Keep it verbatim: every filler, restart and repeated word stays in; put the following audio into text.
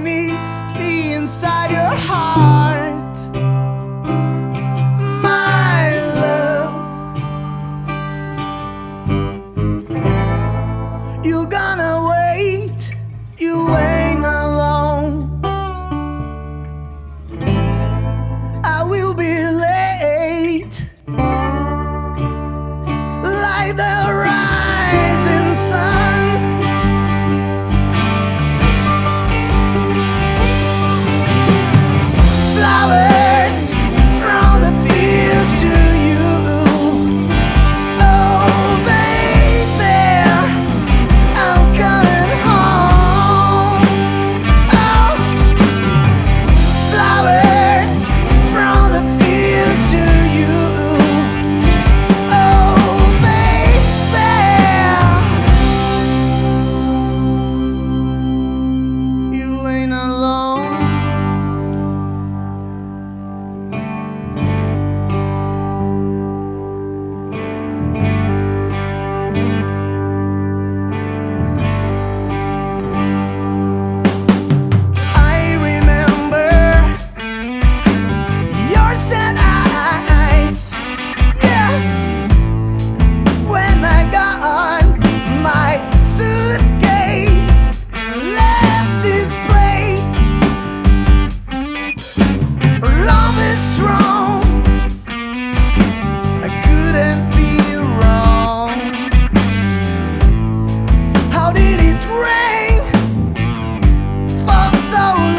meets me inside your heart. My love, you're gonna wait, you ain't alone. I will be late, like the rising sun. Flowers from the fields to you. Oh baby, I'm coming home. Oh, flowers from the fields to you. Oh baby, you ain't alone. I remember your sad eyes, yeah. When I got on my suitcase and left this place. Love is strong, I couldn't be wrong. How did it rain for so